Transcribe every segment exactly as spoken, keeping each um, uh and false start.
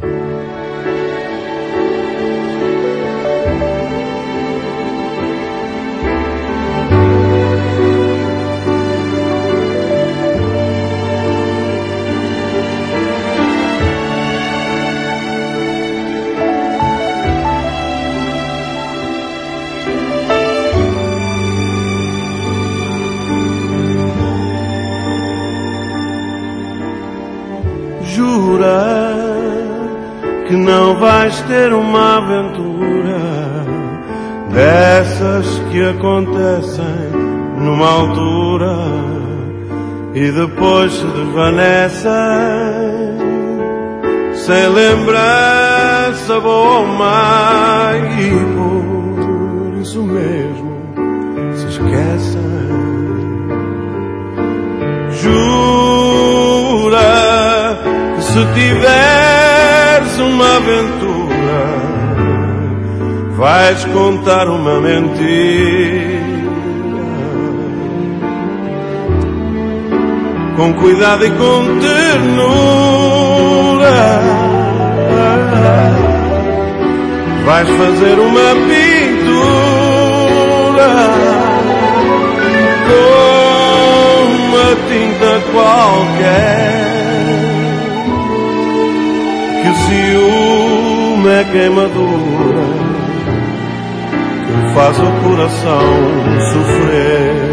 Jura que não vais ter uma aventura dessas que acontecem numa altura e depois se desvanecem sem lembrança boa ou má, e por isso mesmo se esquecem. Jura se tiveres uma aventura, vais contar uma mentira. Com cuidado e com ternura, vais fazer uma pintura com uma tinta qualquer. Que o ciúme é queimadura que faz o coração sofrer.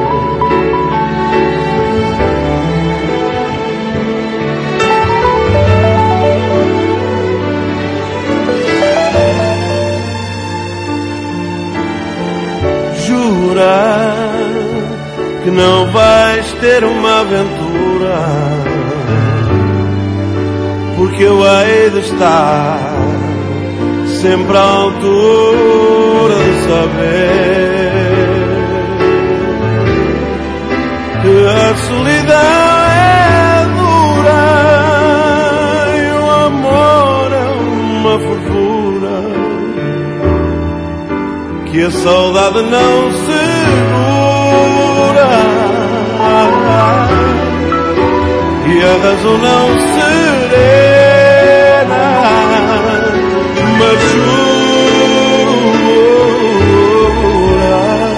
Jura que não vais ter uma aventura, porque eu hei de estar sempre à altura de saber que a solidão é dura e o amor é uma fervura que a saudade não segura e a razão não serena, mas jura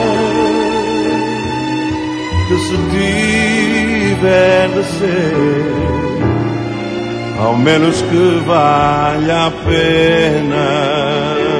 que se tiver de ser, ao menos que valha a pena.